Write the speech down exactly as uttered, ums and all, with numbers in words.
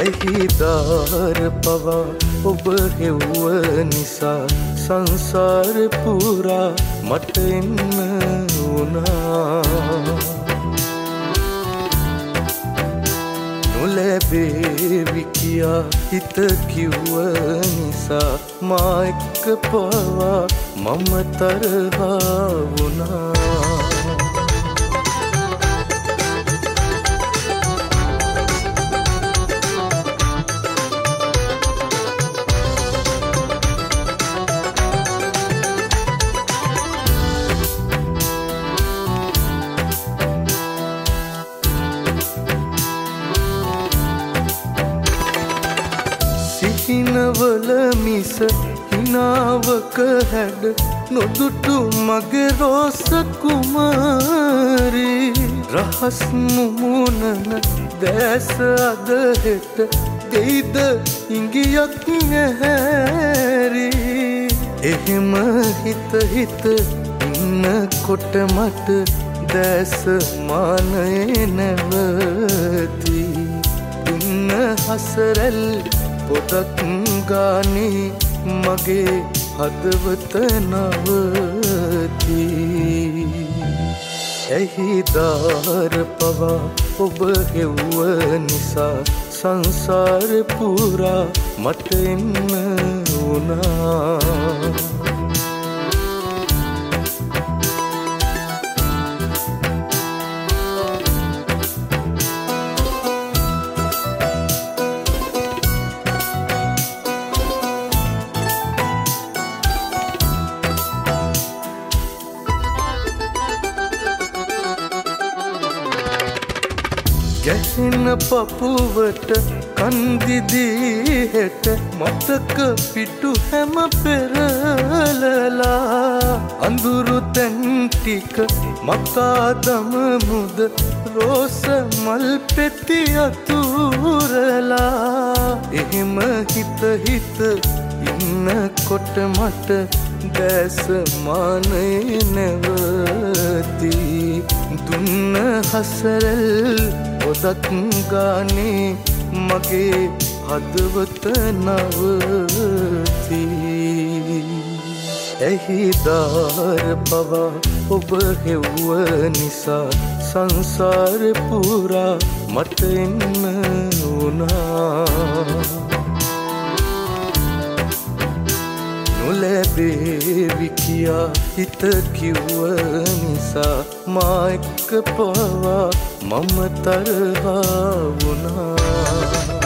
ඇහි දාර පවා ඔබ හෙව්ව නිසා සංසාර පුරා මට එන්න වුණා. නොලැබේවි කියා හිත කිව්ව නිසා මා එක්ක පවා මම තරහා වුණා. හිනවල මිස හිනාවක හැඩ නොදුටු මගේ රෝස කුමාරී රහස් මුමුණන දැස අද හෙට දෙයිද ඉංගියක් නැහැරි. එහෙම හිත හිත ඉන්නකොට මට දැස මානයේ නැවති ඉන්න හසරැල් පොතක් ගානේ මගේ හදවත නවති. ඇහි දාර පවා ඔබ හෙව්ව නිසා සංසාර පුරා මට එන්න වුණා. ගැහෙන පපුවට කන්දිදී හෙට මතක පිටු හැම පෙරලලා අඳුරු තැන් ටික මකා දමමුද රෝස මල් පෙති අතුරලා. එහෙම හිත හිත ඉන්නකොට මට දැස මානයේ නැවති දුන්න හසරල් පොදක් ගානේ මගේ හදවත නවති. ඇහි දාර පවා ඔබ හෙව්ව නිසා සංසාර පුරා මට එන්න වුණා. නොලැබේවි කියා හිත කිව්ව නිසා මා එක්ක පවා මම තරහා වුණා.